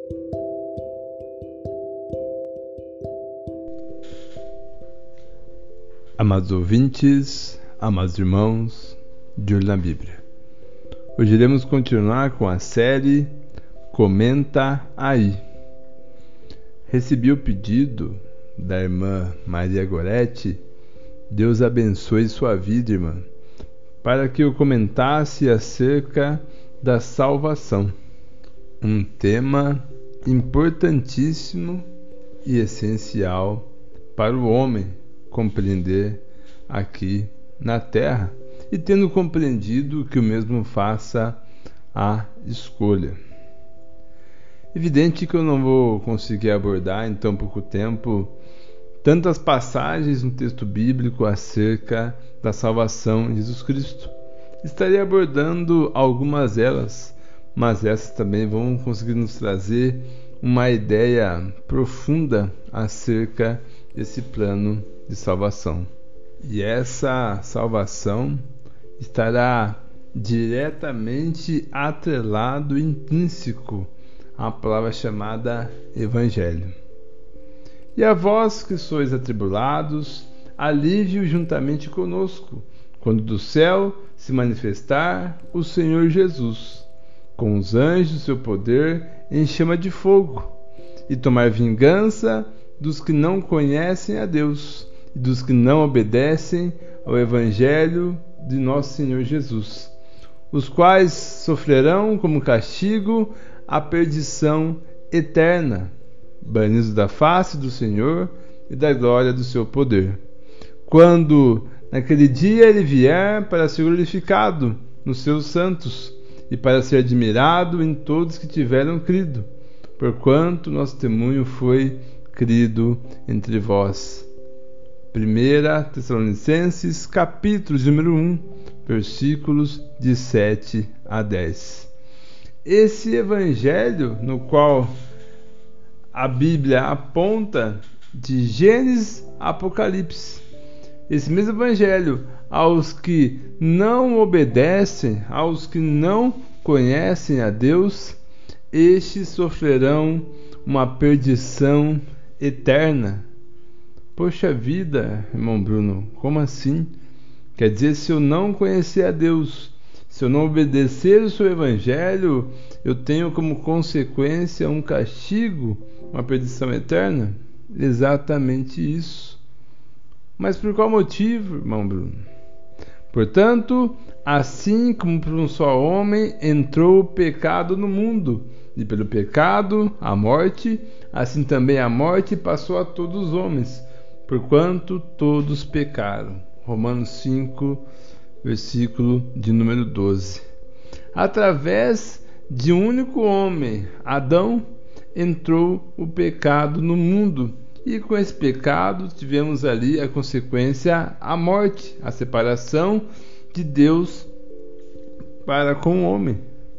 Amados ouvintes, amados irmãos, de Olho na Bíblia. Hoje iremos continuar com a série Comenta Aí. Recebi o pedido da irmã Maria Goretti, Deus abençoe sua vida, irmã, para que eu comentasse acerca da salvação, um tema importantíssimo e essencial para o homem compreender aqui na terra e tendo compreendido que o mesmo faça a escolha. Evidente que eu não vou conseguir abordar em tão pouco tempo tantas passagens no texto bíblico acerca da salvação em Jesus Cristo. Estarei abordando algumas delas, mas essas também vão conseguir nos trazer uma ideia profunda acerca desse plano de salvação. E essa salvação estará diretamente atrelado, intrínseco à palavra chamada Evangelho. E a vós que sois atribulados, alívio juntamente conosco, quando do céu se manifestar o Senhor Jesus, com os anjos do seu poder em chama de fogo, e tomar vingança dos que não conhecem a Deus e dos que não obedecem ao Evangelho de nosso Senhor Jesus, os quais sofrerão como castigo a perdição eterna, banidos da face do Senhor e da glória do seu poder, quando naquele dia ele vier para ser glorificado nos seus santos e para ser admirado em todos que tiveram crido, porquanto nosso testemunho foi crido entre vós. 1 Tessalonicenses, capítulo número 1, versículos de 7 a 10. Esse evangelho no qual a Bíblia aponta de Gênesis a Apocalipse, esse mesmo evangelho, aos que não obedecem, aos que não conhecem a Deus, estes sofrerão uma perdição eterna. Poxa vida, irmão Bruno, como assim? Quer dizer, se eu não conhecer a Deus, se eu não obedecer o seu evangelho, eu tenho como consequência um castigo, uma perdição eterna? Exatamente isso. Mas por qual motivo, irmão Bruno? Portanto, assim como por um só homem entrou o pecado no mundo, e pelo pecado a morte, assim também a morte passou a todos os homens, porquanto todos pecaram. Romanos 5, versículo de número 12. Através de um único homem, Adão, entrou o pecado no mundo, e com esse pecado tivemos ali a consequência, a morte, a separação de Deus para com o homem.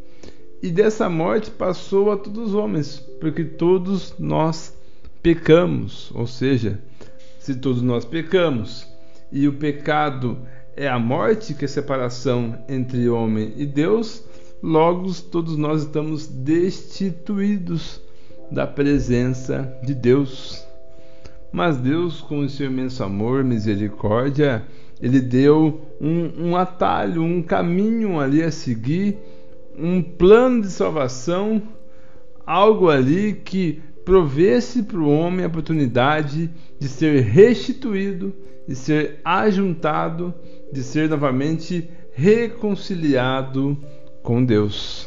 E dessa morte passou a todos os homens, porque todos nós pecamos. Ou seja, se todos nós pecamos e o pecado é a morte, que é a separação entre homem e Deus, logo todos nós estamos destituídos da presença de Deus. Mas Deus, com o seu imenso amor, misericórdia, Ele deu um atalho, um caminho ali a seguir, um plano de salvação, algo ali que provesse para o homem a oportunidade de ser restituído, de ser ajuntado, de ser novamente reconciliado com Deus.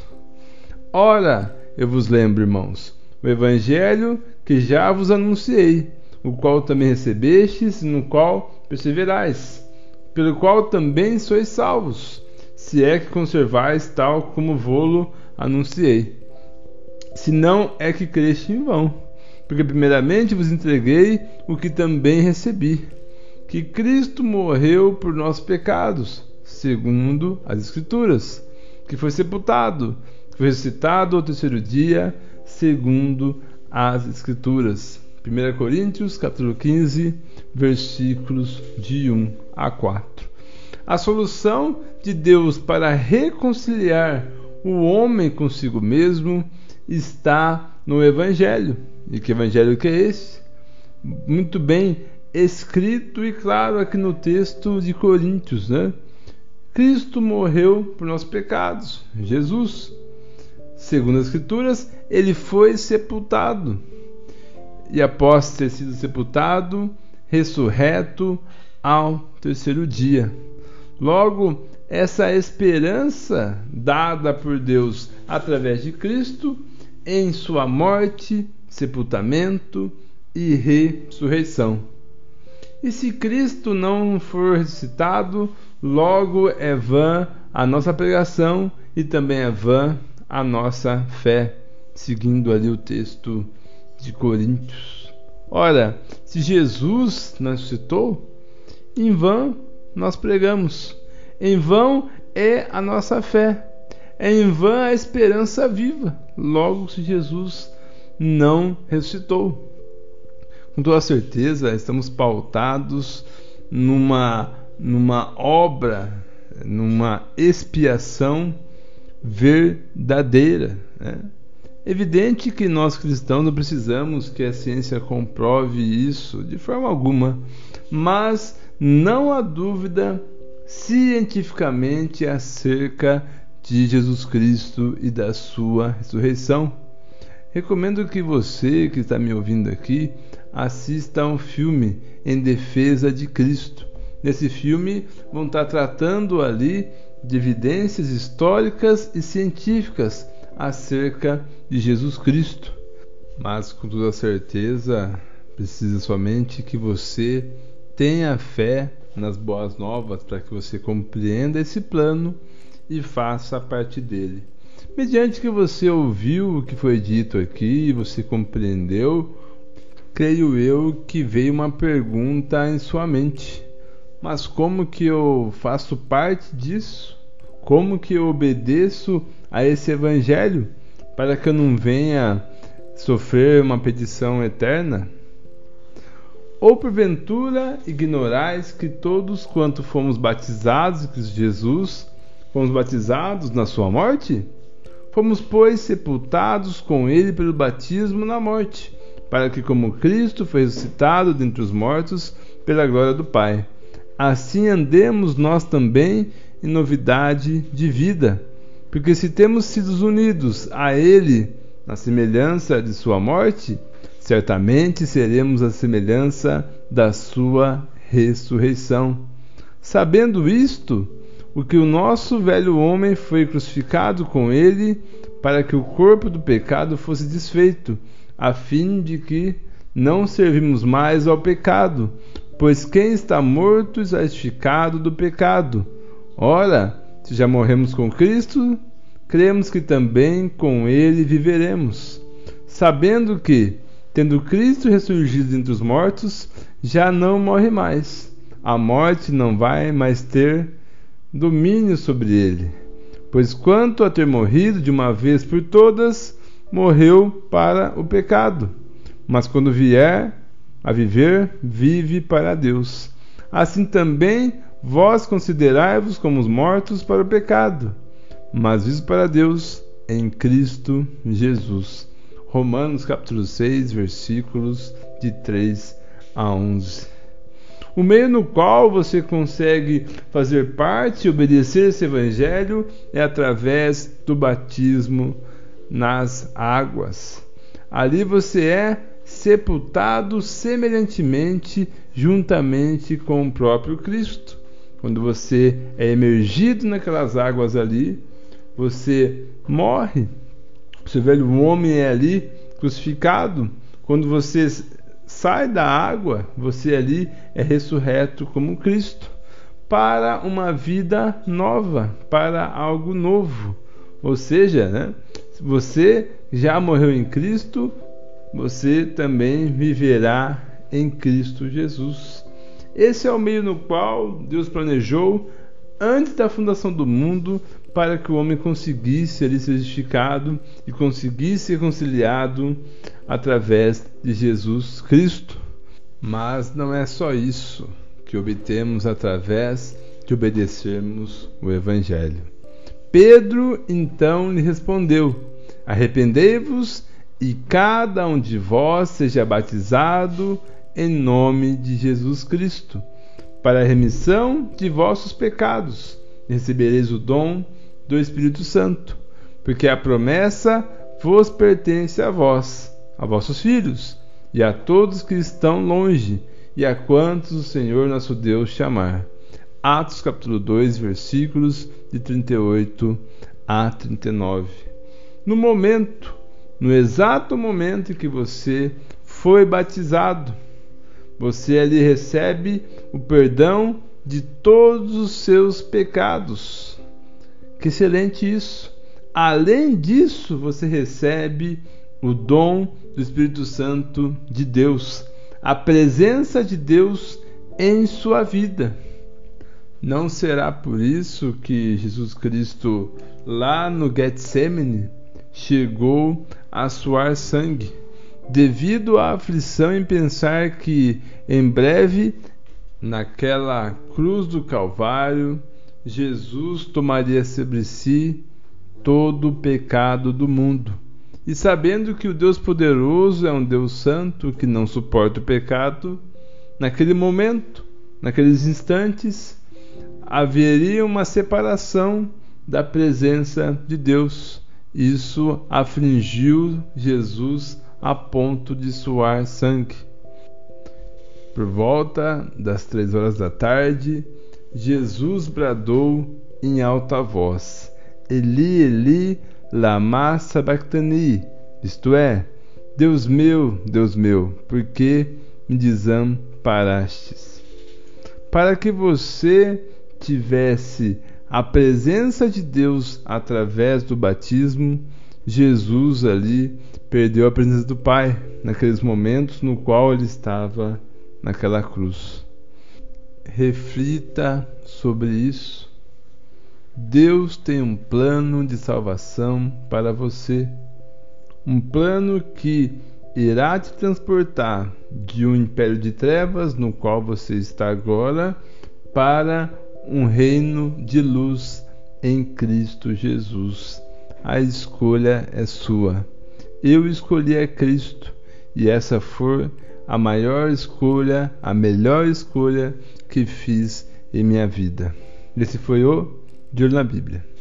Ora, eu vos lembro, irmãos, o Evangelho que já vos anunciei, o qual também recebestes, no qual perseverais, pelo qual também sois salvos, se é que conservais tal como vô-lo anunciei. Se não é que creste em vão, porque primeiramente vos entreguei o que também recebi, que Cristo morreu por nossos pecados, segundo as Escrituras, que foi sepultado, que foi ressuscitado ao terceiro dia, segundo as Escrituras. 1 Coríntios, capítulo 15, versículos de 1 a 4. A solução de Deus para reconciliar o homem consigo mesmo está no Evangelho. E que Evangelho que é esse? Muito bem escrito e claro aqui no texto de Coríntios, né? Cristo morreu por nossos pecados. Jesus, segundo as Escrituras, ele foi sepultado. E após ter sido sepultado, ressurreto ao terceiro dia. Logo, essa esperança dada por Deus através de Cristo em sua morte, sepultamento e ressurreição. E se Cristo não for ressuscitado, logo é vã a nossa pregação e também é vã a nossa fé, seguindo ali o texto de Coríntios. Ora, se Jesus não ressuscitou, em vão nós pregamos, em vão é a nossa fé, é em vão a esperança viva. Logo, se Jesus não ressuscitou, com toda certeza estamos pautados numa obra, numa expiação verdadeira, né? Evidente que nós cristãos não precisamos que a ciência comprove isso de forma alguma, mas não há dúvida cientificamente acerca de Jesus Cristo e da sua ressurreição. Recomendo que você que está me ouvindo aqui assista a um filme em defesa de Cristo. Nesse filme vão estar tratando ali de evidências históricas e científicas acerca de Jesus Cristo. Mas com toda certeza precisa somente que você tenha fé nas boas novas para que você compreenda esse plano e faça parte dele. Mediante que você ouviu o que foi dito aqui e você compreendeu, creio eu que veio uma pergunta em sua mente. Mas como que eu faço parte disso? Como que eu obedeço a esse Evangelho para que eu não venha sofrer uma perdição eterna? Ou porventura ignorais que todos quanto fomos batizados em Cristo Jesus, fomos batizados na sua morte? Fomos, pois, sepultados com ele pelo batismo na morte, para que, como Cristo foi ressuscitado dentre os mortos pela glória do Pai, assim andemos nós também em novidade de vida. Porque se temos sido unidos a ele na semelhança de sua morte, certamente seremos a semelhança da sua ressurreição. Sabendo isto, o que o nosso velho homem foi crucificado com ele, para que o corpo do pecado fosse desfeito, a fim de que não servimos mais ao pecado, pois quem está morto está justificado do pecado. Ora, se já morremos com Cristo, cremos que também com ele viveremos, sabendo que, tendo Cristo ressurgido entre os mortos, já não morre mais. A morte não vai mais ter domínio sobre ele, pois quanto a ter morrido de uma vez por todas, morreu para o pecado, mas quando vier a viver, vive para Deus. Assim também vós considerai-vos como os mortos para o pecado, mas vivos para Deus em Cristo Jesus. Romanos capítulo 6, versículos de 3 a 11. O meio no qual você consegue fazer parte e obedecer esse evangelho é através do batismo nas águas. Ali você é sepultado semelhantemente juntamente com o próprio Cristo. Quando você é emergido naquelas águas ali, você morre. O seu velho homem é ali crucificado. Quando você sai da água, você ali é ressurreto como Cristo, para uma vida nova, para algo novo. Ou seja, né, você já morreu em Cristo, você também viverá em Cristo Jesus. Esse é o meio no qual Deus planejou antes da fundação do mundo para que o homem conseguisse ali ser justificado e conseguisse ser reconciliado através de Jesus Cristo. Mas não é só isso que obtemos através de obedecermos o Evangelho. Pedro então lhe respondeu: Arrependei-vos e cada um de vós seja batizado em nome de Jesus Cristo, para a remissão de vossos pecados. Recebereis o dom do Espírito Santo, porque a promessa vos pertence a vós, a vossos filhos, e a todos que estão longe, e a quantos o Senhor nosso Deus chamar. Atos capítulo 2, versículos de 38 a 39. No exato momento em que você foi batizado, você ali recebe o perdão de todos os seus pecados. Que excelente isso! Além disso, você recebe o dom do Espírito Santo de Deus, a presença de Deus em sua vida. Não será por isso que Jesus Cristo, lá no Getsêmani, chegou a suar sangue, devido à aflição em pensar que, em breve, naquela cruz do Calvário, Jesus tomaria sobre si todo o pecado do mundo. E sabendo que o Deus poderoso é um Deus santo que não suporta o pecado, naquele momento, naqueles instantes, haveria uma separação da presença de Deus. Isso afligiu Jesus a ponto de suar sangue. Por volta das 3 horas da tarde, Jesus bradou em alta voz: Eli, Eli, lama sabachthani, isto é, Deus meu, por que me desamparastes? Para que você tivesse a presença de Deus através do batismo, Jesus ali perdeu a presença do Pai, naqueles momentos no qual ele estava naquela cruz. Reflita sobre isso. Deus tem um plano de salvação para você, um plano que irá te transportar de um império de trevas no qual você está agora para um reino de luz em Cristo Jesus. A escolha é sua. Eu escolhi a Cristo, e essa foi a maior escolha, a melhor escolha que fiz em minha vida. Esse foi o De Olho na Bíblia.